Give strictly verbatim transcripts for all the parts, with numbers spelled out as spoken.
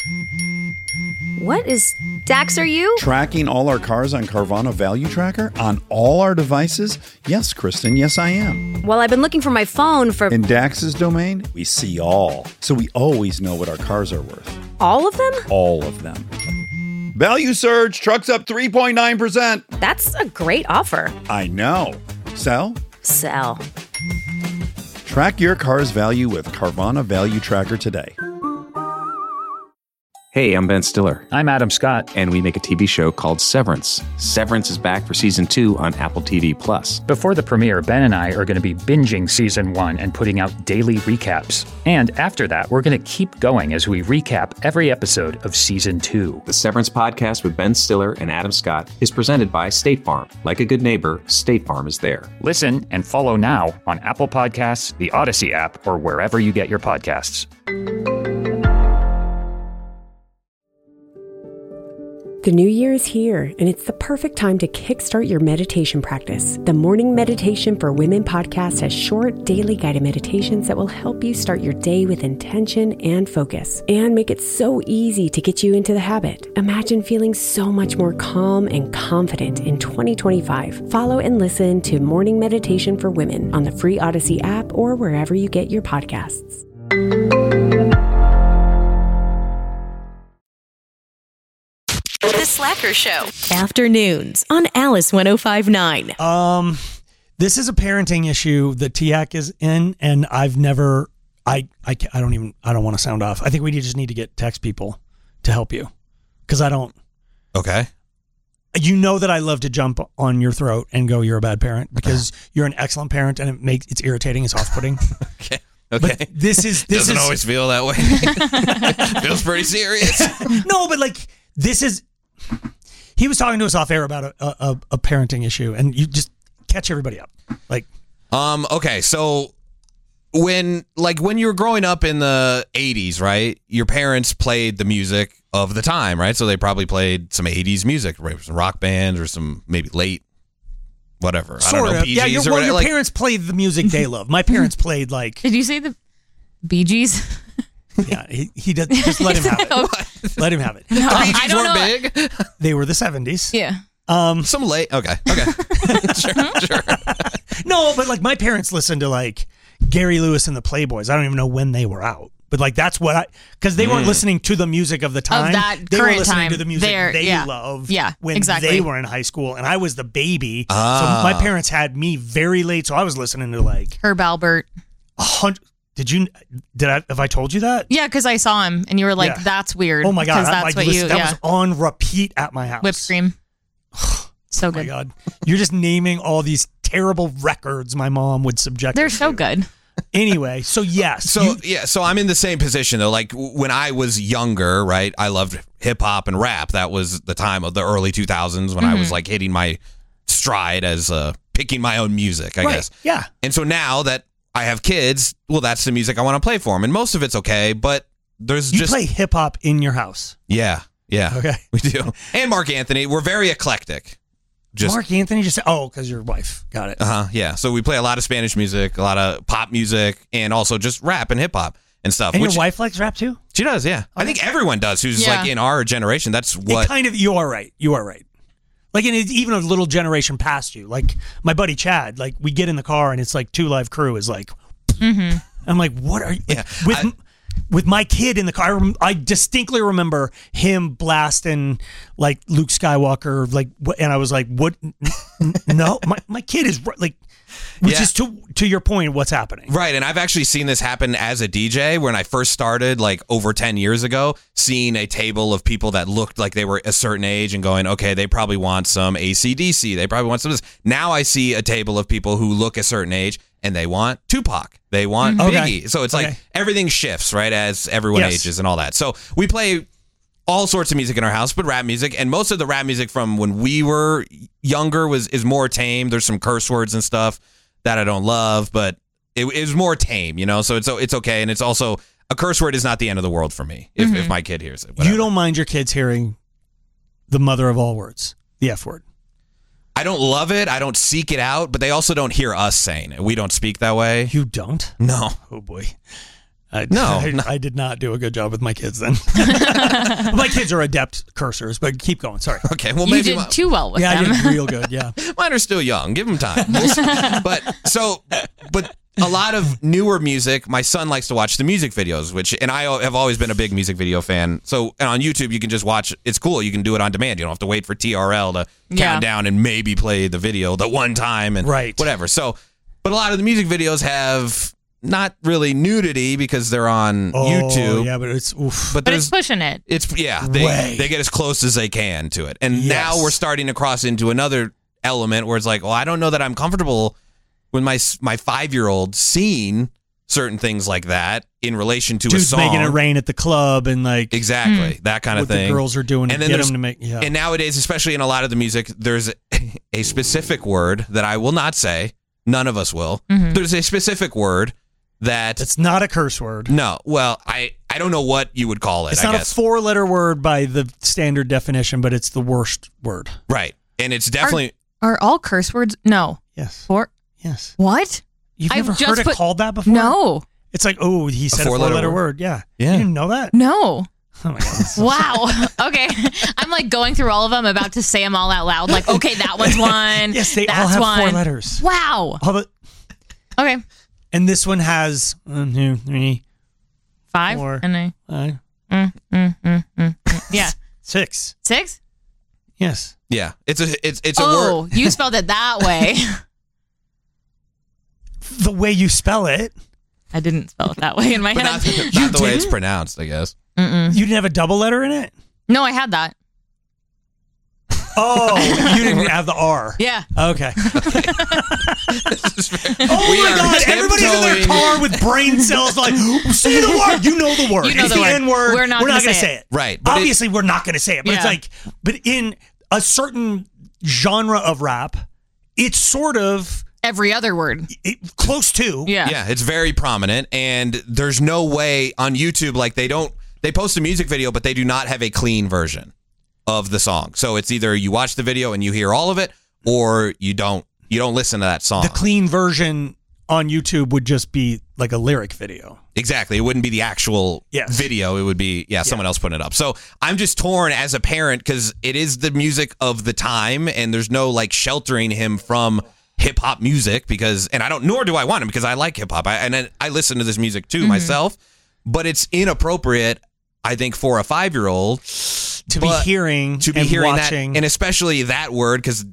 What is... Dax, are you? Tracking all our cars on Carvana Value Tracker on all our devices? Yes, Kristen, yes I am. Well, I've been looking for my phone for... In Dax's domain, we see all. So we always know what our cars are worth. All of them? All of them. Value surge, trucks up three point nine percent. That's a great offer. I know. Sell? Sell. Track your car's value with Carvana Value Tracker today. Hey, I'm Ben Stiller. I'm Adam Scott. And we make a T V show called Severance. Severance is back for season two on Apple T V Plus. Before the premiere, Ben and I are going to be binging season one and putting out daily recaps. And after that, we're going to keep going as we recap every episode of season two. The Severance podcast with Ben Stiller and Adam Scott is presented by State Farm. Like a good neighbor, State Farm is there. Listen and follow now on Apple Podcasts, the Odyssey app, or wherever you get your podcasts. The new year is here, and it's the perfect time to kickstart your meditation practice. The Morning Meditation for Women podcast has short, daily guided meditations that will help you start your day with intention and focus, and make it so easy to get you into the habit. Imagine feeling so much more calm and confident in twenty twenty-five. Follow and listen to Morning Meditation for Women on the free Odyssey app or wherever you get your podcasts. The Slacker Show. Afternoons on Alice one oh five point nine. Um, this is a parenting issue that T A C is in, and I've never, I, I, I don't even, I don't want to sound off. I think we just need to get text people to help you, because I don't. Okay. You know that I love to jump on your throat and go, you're a bad parent, because you're an excellent parent, and it makes, it's irritating, it's off-putting. Okay. Okay. But this is, this Doesn't is, always feel that way. Feels pretty serious. No, but like, this is, he was talking to us off air about a, a, a parenting issue, and you just catch everybody up. Like, um, okay, so when like when you were growing up in the eighties, right? Your parents played the music of the time, right? So they probably played some eighties music, right? Some rock bands or some maybe late, whatever. Sort I don't know, of. Bee Yeah, Gees your, or well, whatever. your Like, parents played the music they love. My parents played like. Did you say the Bee Gees? Yeah, he, he does. Just let him have it. Let him have it. No, the Bee I Gees don't weren't know. big. They were the seventies. Yeah. Um, Some late. Okay. Okay. sure. Sure. no, but like my parents listened to like Gary Lewis and the Playboys. I don't even know when they were out, but like that's what I because they weren't Mm. listening to the music of the time. Of that they were current listening time. to the music They're- they yeah. loved. Yeah, when exactly. they were in high school, and I was the baby. Ah. So my parents had me very late, so I was listening to like Herb Albert. a hundred. Did you? Did I? Have I told you that? Yeah, because I saw him and you were like, Yeah. "That's weird." Oh my god! Because I- that's I what listen- you. that Yeah. was on repeat at my house. Whipped cream. So Oh my good. god! You're just naming all these terrible records my mom would subject. They're us so to. good. Anyway, so yes. So you- yeah, so I'm in the same position though. Like w- when I was younger, right? I loved hip hop and rap. That was the time of the early two thousands when I was like hitting my stride as uh, picking my own music, I right, guess. Yeah. And so now that I have kids, well, that's the music I want to play for them, and most of it's okay. But there's You just play hip hop in your house. yeah, yeah, Okay. we do. And Mark Anthony, we're very eclectic. Just Mark Anthony just said, oh, because your wife. Got it. uh huh, yeah. So we play a lot of Spanish music, a lot of pop music, and also just rap and hip hop and stuff. And which your wife likes rap too? she does, yeah. I think everyone does who's Yeah. like in our generation. That's what. It kind of, you are right. You are right. Like, and it's even a little generation past you. Like, my buddy Chad, like, we get in the car and it's like Two Live Crew is like, Mm-hmm. I'm like, what are you? Like, Yeah, with I- with my kid in the car, I, rem- I distinctly remember him blasting like Luke Skywalker, like, what, and I was like, what? N- n- no, my, my kid is r- like, which Yeah. is to to your point, what's happening? Right, and I've actually seen this happen as a D J when I first started, like over ten years ago, seeing a table of people that looked like they were a certain age and going, okay, they probably want some A C D C, they probably want some of this. Now I see a table of people who look a certain age and they want Tupac, they want Mhm. Okay. Biggie. So it's like Okay. everything shifts, right, as everyone Yes. ages and all that. So we play all sorts of music in our house, but rap music, and most of the rap music from when we were younger was is more tame. There's some curse words and stuff that I don't love, but it, it was more tame, you know. So it's it's okay, and it's also a curse word is not the end of the world for me if, if my kid hears it. Whatever. You don't mind your kids hearing the mother of all words, the F word. I don't love it. I don't seek it out, but they also don't hear us saying it. We don't speak that way. You don't? No. Oh boy. I, No, I, no. I did not do a good job with my kids then. My kids are adept cursors, but keep going. Sorry. Okay, well You maybe did my- too well with Yeah, them. I did real good. Yeah. mine are still young. Give them time. But so, but a lot of newer music. My son likes to watch the music videos, which and I have always been a big music video fan. So and on YouTube you can just watch. It's cool. You can do it on demand. You don't have to wait for T R L to Yeah. count down and maybe play the video the one time and Right. whatever. So, but a lot of the music videos have not really nudity because they're on Oh, YouTube. yeah, but it's oof. But But there's it's pushing it. It's yeah, they Way. they get as close as they can to it. And Yes. now we're starting to cross into another element where it's like, well, I don't know that I'm comfortable with my my five-year-old seeing certain things like that in relation to a Dude's song. making it rain at the club and like Exactly, that kind of what thing. the girls are doing to And then get there's- them to make. Yeah. And nowadays, especially in a lot of the music, there's a specific word that I will not say. None of us will. There's a specific word that it's not a curse word. no. Well, I I don't know what you would call it. It's I not guess. a four-letter word by the standard definition, but it's the worst word. Right, and it's definitely Are all curse words? No. Yes. Four? Yes. What? You've I've never just heard it put- called that before? No. It's like, oh, he said a four-letter four-letter word. word? Yeah. Yeah. You didn't know that? No. Oh my god. Wow. Okay. I'm like going through all of them, about to say them all out loud. Like, okay, that one's one. Yes, they that's all have one. four letters. Wow. All the, Okay. and this one has one, two, three, Five. Four. And I. five, Mm, mm, mm, mm, mm. Yeah. six. Six? Yes. yeah. It's a it's it's a Oh, word. you spelled it that way. The way you spell it. I didn't spell it that way in my But head. not, not the way it's didn't? pronounced, I guess. Mm-mm. You didn't have a double letter in it? No, I had that. Oh, you didn't have the R. Yeah. Okay. Oh Oh We my are God! Everybody's in their tiptoeing- car with brain cells like, say the word. You know the word. You know it's the the word. N word. We're not We're gonna not going to say say it. it. Right, but it- Obviously, we're not going to say it. But it's Yeah. like, but in a certain genre of rap, it's sort of Every other word. it, close to. Yeah. Yeah, it's very prominent, and there's no way on YouTube, like they don't, they post a music video, but they do not have a clean version of the song. So it's either you watch the video and you hear all of it, or you don't, you don't listen to that song. The clean version on YouTube would just be like a lyric video. Exactly. It wouldn't be the actual Yes. video. It would be, yeah, someone else putting it up. So I'm just torn as a parent because it is the music of the time and there's no like sheltering him from hip hop music because, and I don't, nor do I want him because I like hip hop. I, and I, I listen to this music too myself, but it's inappropriate, I think, for a five year old To be hearing to be and hearing watching. that, and especially that word because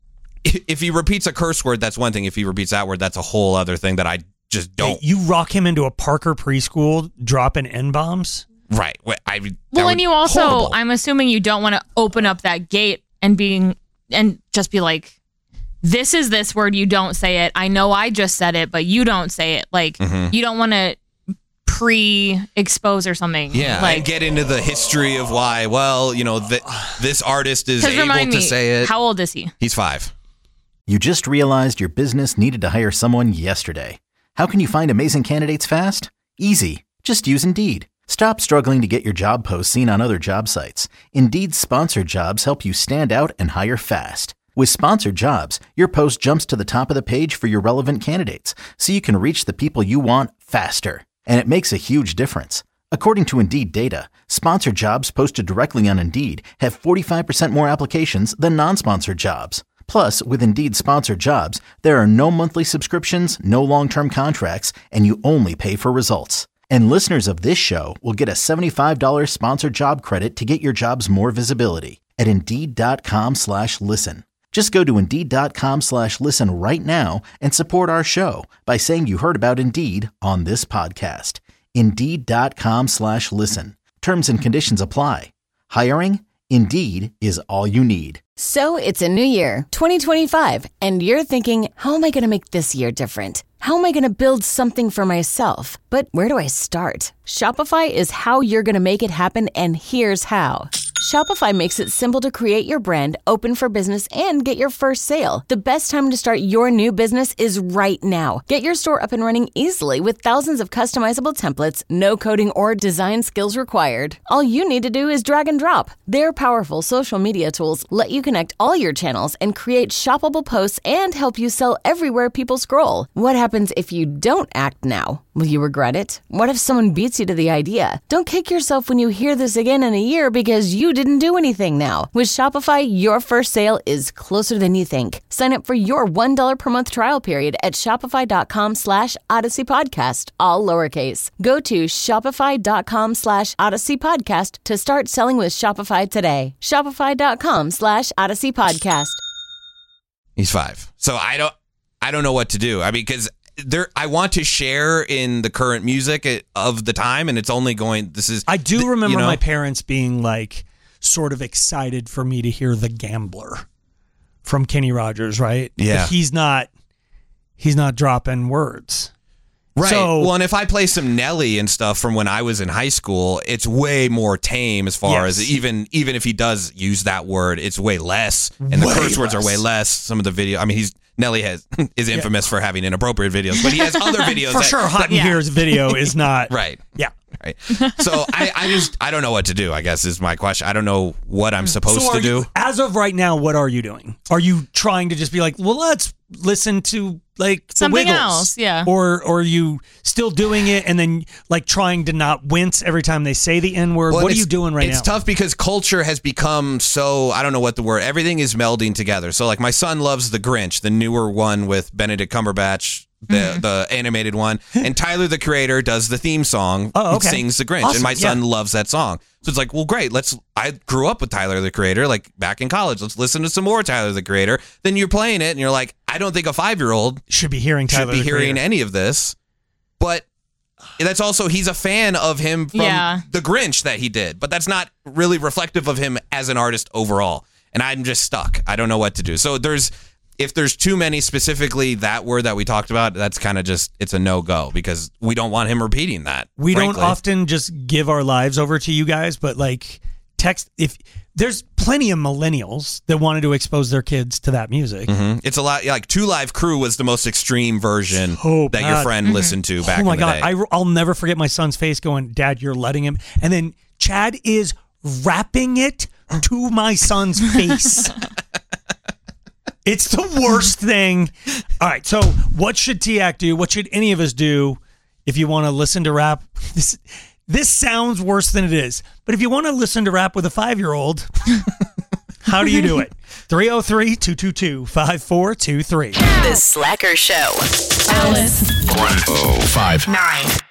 if he repeats a curse word, that's one thing. If he repeats that word, that's a whole other thing that I just don't. Hey, you rock him into a Parker preschool dropping N-bombs? Right. Well, I, that Well, would- and you also, horrible. I'm assuming you don't want to open up that gate and being and just be like, this is this word, you don't say it. I know I just said it, but you don't say it. Like, Mhm. you don't want to pre-expose or something. Yeah, like and get into the history of why. Well, you know, th- this artist is 'cause able remind to me, say it. how old is he? He's five. You just realized your business needed to hire someone yesterday. How can you find amazing candidates fast? Easy. Just use Indeed. Stop struggling to get your job posts seen on other job sites. Indeed's sponsored jobs help you stand out and hire fast. With sponsored jobs, your post jumps to the top of the page for your relevant candidates, so you can reach the people you want faster. And it makes a huge difference. According to Indeed data, sponsored jobs posted directly on Indeed have forty-five percent more applications than non-sponsored jobs. Plus, with Indeed sponsored jobs, there are no monthly subscriptions, no long-term contracts, and you only pay for results. And listeners of this show will get a seventy-five dollars sponsored job credit to get your jobs more visibility at Indeed.com slash listen. Just go to Indeed.com slash listen right now and support our show by saying you heard about Indeed on this podcast. Indeed.com slash listen. Terms and conditions apply. Hiring? Indeed is all you need. So it's a new year, twenty twenty-five, and you're thinking, how am I going to make this year different? How am I going to build something for myself? But where do I start? Shopify is how you're going to make it happen, and here's how. Shopify makes it simple to create your brand, open for business, and get your first sale. The best time to start your new business is right now. Get your store up and running easily with thousands of customizable templates, no coding or design skills required. All you need to do is drag and drop. Their powerful social media tools let you connect all your channels and create shoppable posts and help you sell everywhere people scroll. What happens if you don't act now? Will you regret it? What if someone beats you to the idea? Don't kick yourself when you hear this again in a year because you didn't do anything now. With Shopify, your first sale is closer than you think. Sign up for your one dollar per month trial period at shopify.com slash Odyssey Podcast, all lowercase. Go to shopify.com slash Odyssey Podcast to start selling with Shopify today. Shopify.com slash Odyssey Podcast. He's five. So I don't I don't know what to do. I mean, because there, I want to share in the current music of the time, and it's only going. This is. I do remember you know? my parents being like, sort of excited for me to hear "The Gambler" from Kenny Rogers, right? Yeah, but he's not. He's not dropping words. Right. So, well, and if I play some Nelly and stuff from when I was in high school, it's way more tame as far yes. as even even if he does use that word, it's way less, and the way curse words less. are way less. Some of the video, I mean, he's. Nelly has is infamous yeah. for having inappropriate videos, but he has other videos. For that, sure, Hot that, in yeah. Here's video is not. Right. Yeah. Right. So I, I just I don't know what to do, I guess is my question. I don't know what I'm supposed so to do. You, as of right now, what are you doing? Are you trying to just be like, well, let's listen to like something the Wiggles, else, yeah. Or, or are you still doing it and then like trying to not wince every time they say the N word? Well, what are you doing right it's now? It's tough because culture has become so, I don't know what the word, everything is melding together. So like my son loves The Grinch, the newer one with Benedict Cumberbatch, the mm-hmm. the animated one, and Tyler the Creator does the theme song. Oh, okay. Sings The Grinch, Awesome. and my son yeah. loves that song. So it's like, well, great. Let's. I grew up with Tyler the Creator, like back in college. Let's listen to some more Tyler the Creator. Then you're playing it, and you're like, I don't think a five year old should be hearing Tyler should be the hearing Creator. any of this. But that's also he's a fan of him from Yeah. The Grinch that he did, but that's not really reflective of him as an artist overall. And I'm just stuck. I don't know what to do. So there's. If there's too many, specifically that word that we talked about, that's kind of just, it's a no-go because we don't want him repeating that. We frankly. don't often just give our lives over to you guys, but like text, if there's plenty of millennials that wanted to expose their kids to that music. Mm-hmm. It's a lot, like Two Live Crew was the most extreme version So that your bad. friend Mm-hmm. listened to back Oh my in the God. day. I, I'll never forget my son's face going, Dad, you're letting him. And then Chad is rapping it to my son's face. It's the worst thing. All right, so what should T A C do? What should any of us do if you want to listen to rap? This this sounds worse than it is. But if you want to listen to rap with a five-year-old, how do you do it? three oh three, two two two, five four two three. The Slacker Show. Alice. one oh five Nine.